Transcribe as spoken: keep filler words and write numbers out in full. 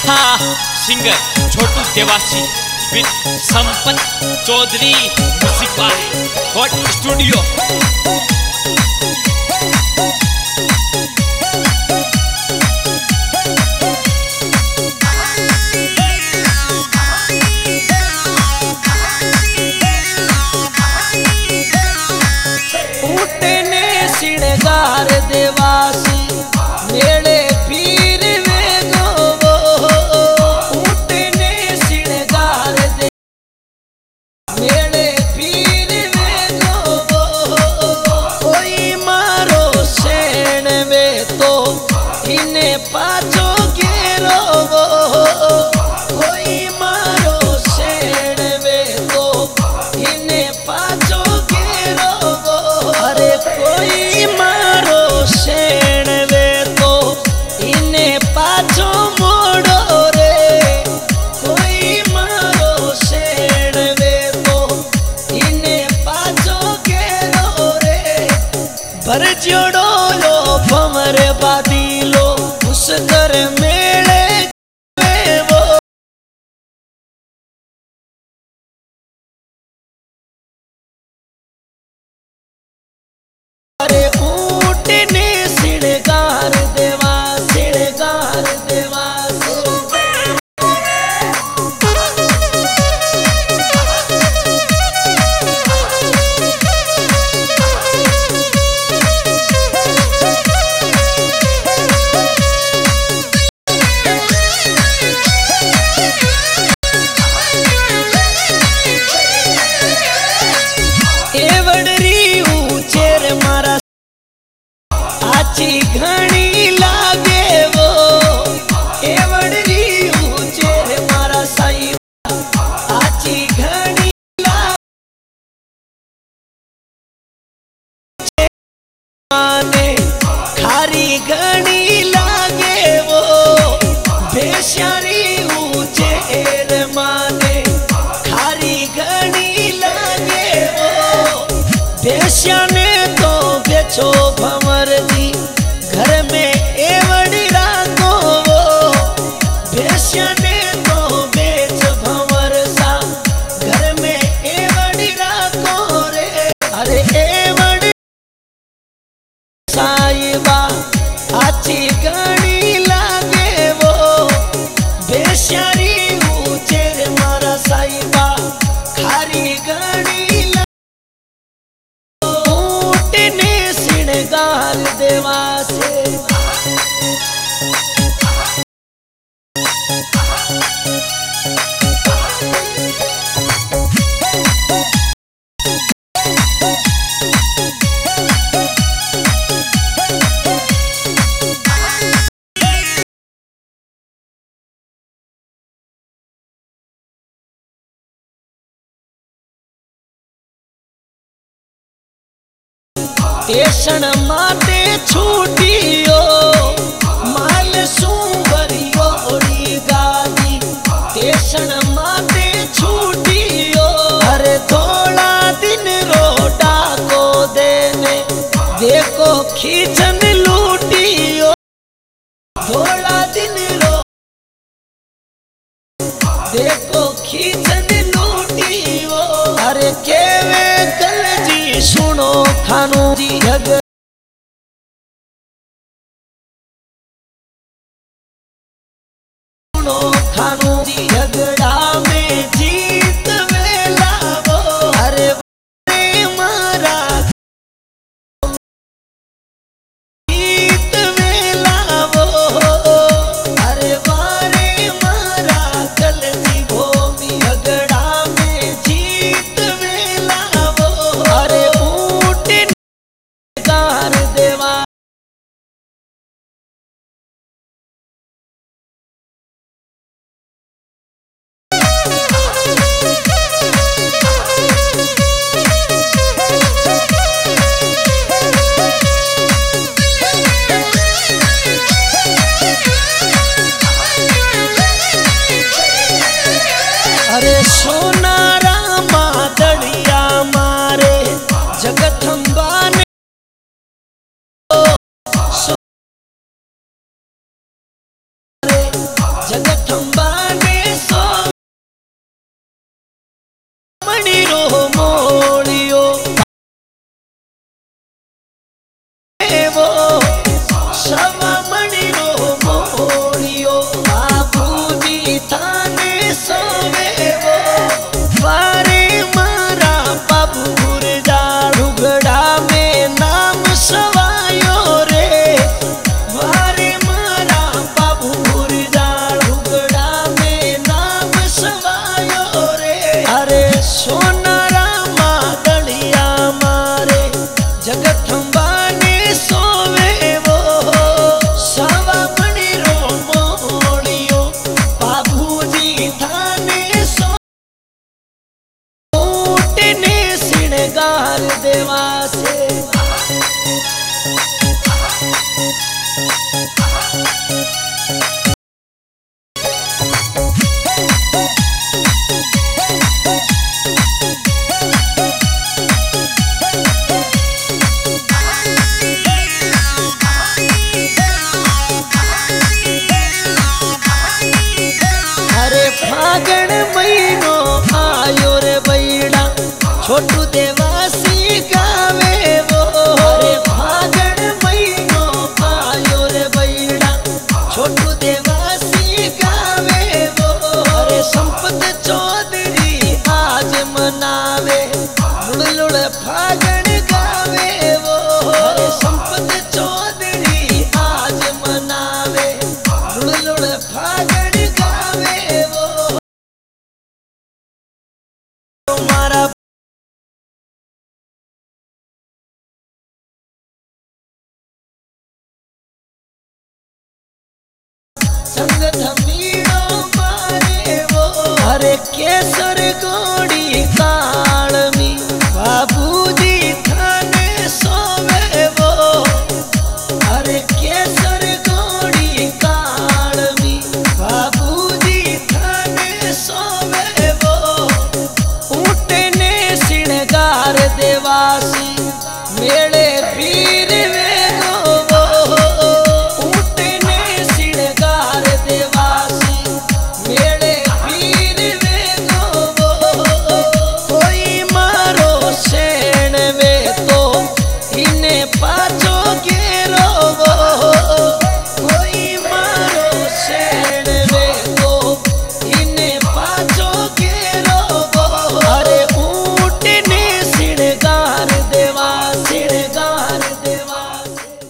हाँ, singer Chhotu Devasi with Sampat Chaudhary music by God studio. उठने सिड़गार देवासी मेले पीर वे गो, उठने सिड़गार दे मेले पीर वे गो। कोई मारो सेण वे तो इन्हें पाछो घेरो, कोई मारो सेण वे तो इन्हें पाछो घेरो। अरे कोई मारो सेण वे तो इन्हें पाछो मोड़ो रे, कोई मारो सेण वे तो इन्हें पाछो घेरो रे। भर जोड़ो लो भमर बादी लो उस घर मेले में वो। अरे ऊँटने सिड़गार देवा सिड़गार देवा एवड़री ऊंचेर मारा आची घणी लागे वो, एवड़री ऊंचेर मारा साई आची घणी लागे माने खारी घणी लागे वो। बेश्यारी ऊंचेर माने खारी घणी लागे वो। बेश्याने तो बेचो भंवर दी घर में एवड़ी राखो वो, बेश्याने तो बेच भंवर सा घर में एवड़ी राखो रे। अरे एवड़ी साईबा आची घणी लागे वो, बेश्यारी ऊंचेर मारा साईबा खारी घणी लागे। ऊँटने सिड़गार देवा से स्टेशन माते छूटियो माल सुंबरियो ओड़ी गादी, स्टेशन माते छूटियो। अरे थोड़ा दिन रोडा को देने देखो खींचन लूटियो, थोड़ा दिन रो देखो खींचन लूटियो। अरे केवे कल जी सुनो खानो जी जग सुनो खानो जी झगड़ा में जीत वेला वो। अरे मारा जीत वेला वो, अरे वारे मारा कल जी भूमि झगड़ा में जीत वेला वो। अरे ऊँटने सिड़गार देवा अरे सोना रामा दड़िया मारे जगथंबा ने जगदंबा ने सो मणि रो मोड़ियो वो सवा मणि रो मोड़ियो बाबूजी थाने सोवे वो वारे मारा बाबू गुरजा ढुगड़ा में नाम सवायो रे वारे मारा बाबू गुरजा ढुगड़ा में नाम सवायो रे अरे सोना रामा दड़िया मारे जगदंबा ने सोवे वो सवा मणि रो मोड़ियो बाबूजी थाने सो ने सिणगार देवा से अरे फागण महीनो आयो रे बैड़ा छोटू देवासी गावे वो अरे फागण महीनो आयो रे बैड़ा छोटू देवासी गावे वो अरे संपत चौधरी आज मनावे लुड़ लुड़ फागण गावे वो अरे संपत चौधरी आज मनावे लुड़ लुड़ फागण गावे वो मारा संग धमीड़ो मारे वो अरे केसर गोड़ी